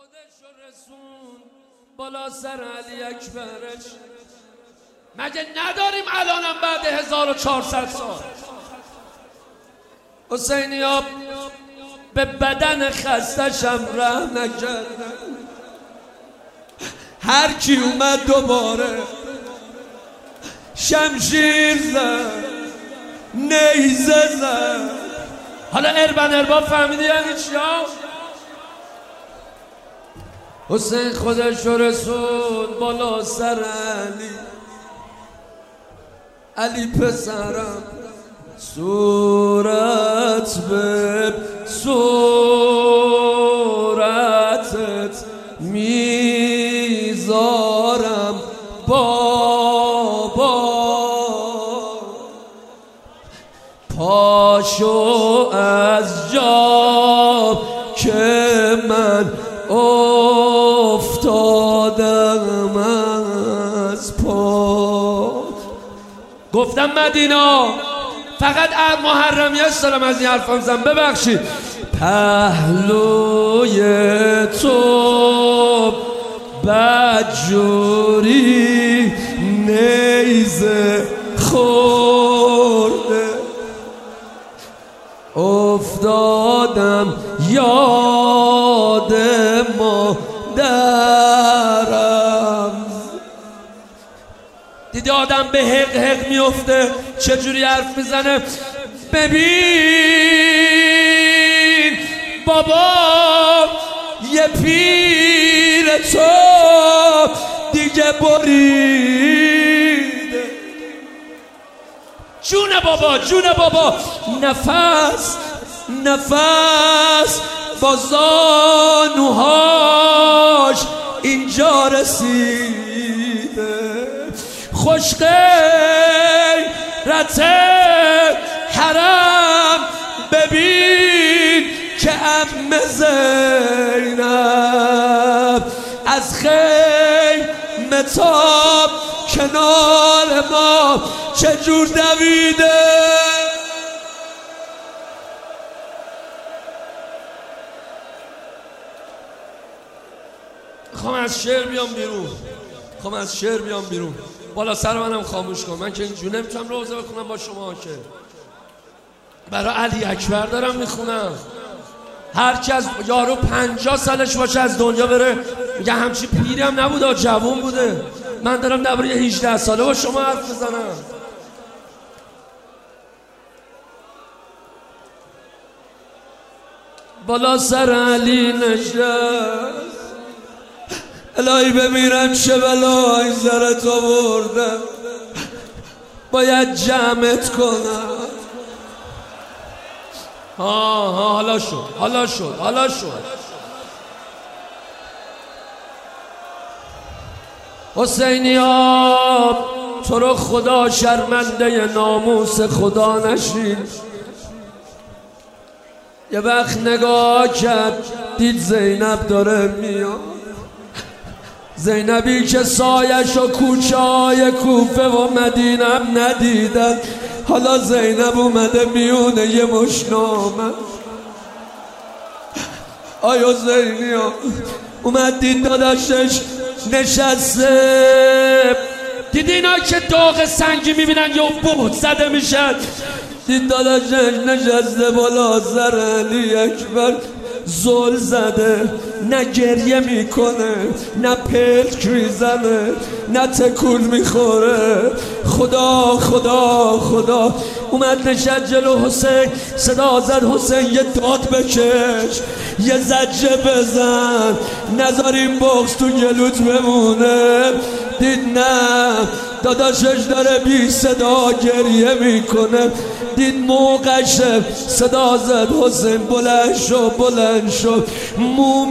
خودشو رسون بالا سر علی اکبرش. مگه نداریم الانم بعد 1400 سال؟ حسینیا به بدن خستشم رحم نکردن. هر کی اومد دوباره شمشیر زد، نیزه زد. حالا ارباب فهمیدی یعنی چیا؟ حسین خودش رو رسول بالا سر علی پسرم، صورت به صورتت میذارم بابا، پاشو از جا که من افتادم از پا. گفتم مدینا فقط محرمیت دارم از این حرفام زن، ببخشید. پهلوی تو بدجوری نیزه خورده، افتادم یاد مادرم. دیدی آدم به حق میفته چجوری حرف میزنه؟ ببین بابا یه پیر تو دیگه بریده. جون بابا نفس با زانوهاش اینجا رسیده. خوشغیرت حرم ببین که عمه زینب از خیمه تاب کنار ما چجور دویده. خواهم از شعر بیام بیرون. بالا سر منم خاموش کن. من که اینجور نمیتونم روزه بخونم با شما که برای علی اکبر دارم میخونم. هر کی از یارو 50 سالش باشه از دنیا بره میگه همچی پیری هم نبوده، جوون بوده. من دارم درباره 18 ساله با شما حرف بزنم. بالا سر علی نشست، الهی بمیرم چه بلایی سرت آوردم، باید جمعت کنم. حالا شد. حسینیا تو رو خدا شرمنده ناموس خدا نشین. یه وقت نگاه کرد دید زینب داره میاد، زینبی که سایش و کوچه های کوفه و مدینه هم ندیدن. حالا زینب اومده میونه یه مشنامه. آیا زینیا اومد دید داداشش نشسته. دید اینا که داغ سنگی میبینن یا بود زده میشن. دید داداشش نشسته بالا سر علی اکبر زل زده، نه گریه میکنه نه پلک میزنه نه تکون میخوره. خدا اومد نشد جلو حسین، صدا زد حسین یه داد بکش، یه زجه بزن، نذار این بغض تو گلوت بمونه. دید نه داداشش داره بی صدا گریه میکنه. دید موقعشه، صدا زد حسین بلند شو مو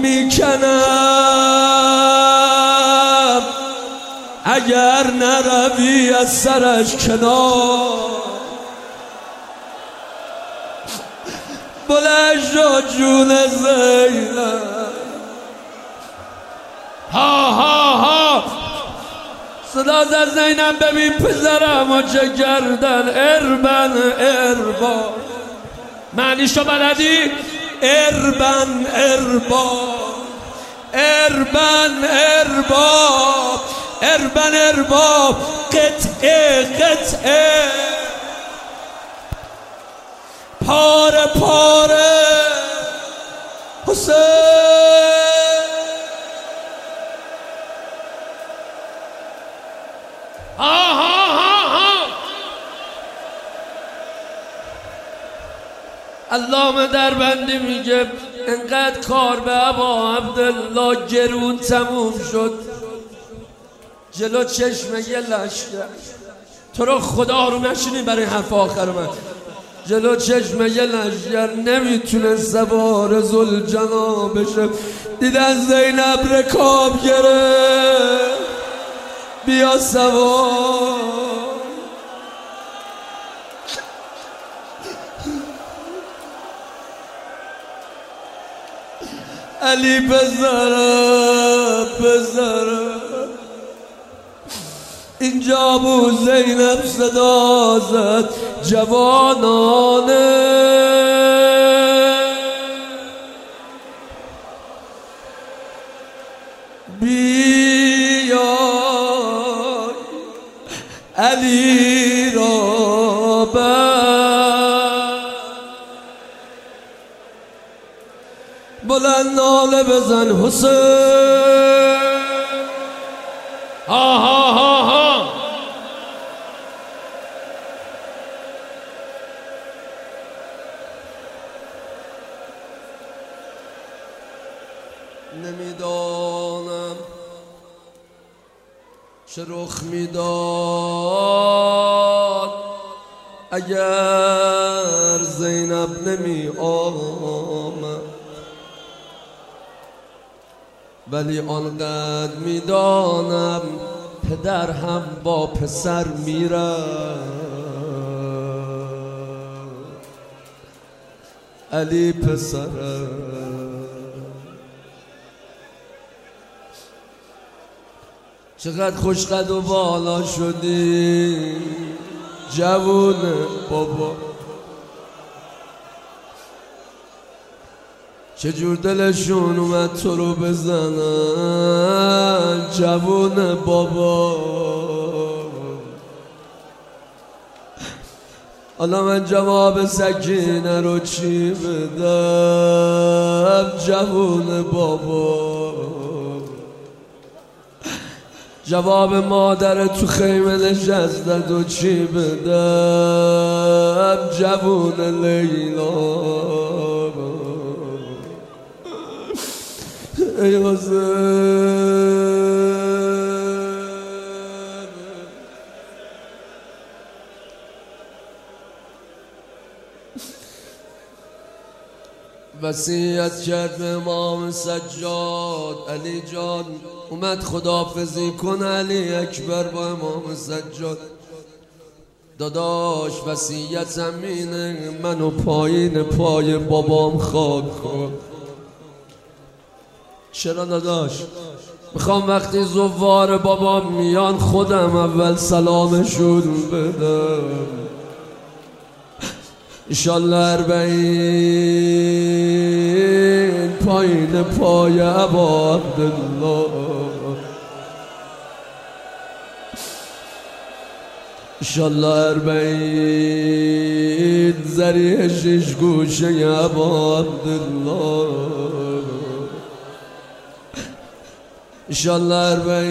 میکنم اگر نروی از سرش کنار. بلند شو جون زینب. ها صدا زد زینب ببین پسرم و چه کردن. اربا معنیشو بلدی؟ اربا اربن ارباب اربن ارباب قطعه قطعه پاره پاره حسین ها ها ها ها علامه دربندی میگه انقدر کار به ابا عبدالله گرون تموم شد جلو چشم یه لشکر تو رو خدا رو نشینی برای حرف آخر من جلو چشم یه لشکر نمیتونه سوار ذوالجنا بشه دیدن زینب رکاب گرفت بیا سوار علی بذارم اینجا بو زینب صدا زد جوانانه بیای علی را بر بلند ناله بزن حسین ها ها ها ها نمیدانم چه رخ میداد اگر زینب نمی آمد ولی آنقدر میدانم پدر هم با پسر میره علی پسره چقدر خوش قد و بالا شدی جوونه بابا چجور دلشون اومد تو رو بزنن جوونه بابا حالا من جواب سکینه رو چی بدم جوونه بابا جواب مادر تو خیمه نشستد و چی بدم جوون لیلا ای حسین وصیت کرد به امام سجاد علی جان اومد خداحافظی کن علی اکبر با امام سجاد داداش وصیت همینه منو پایین پای بابام خاک کن چرا داداش میخوام وقتی زوار بابام میان خودم اول سلامشون بدم انشالله 40 پایین پای ابا عبدالله انشالله 40 زریح 6 گوشه ابا عبدالله انشالله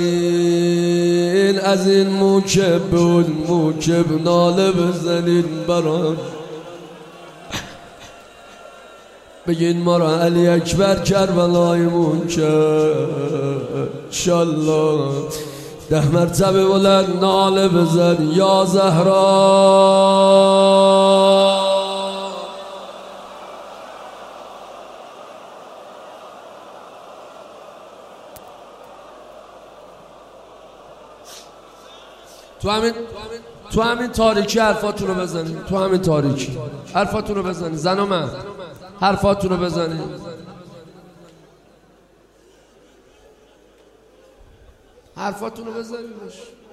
40 از این موکب به اون موکب ناله بزنین برام بگین ما را علی اکبر کربلایمون کرد انشالله 10 مرتبه بلند ناله بزن یا زهرا تو همین تاریکی حرفاتون رو بزنید تو همین تاریکی حرفاتون رو بزنید زن و مرد حرفاتون رو بزنید حرفاتون رو بزنید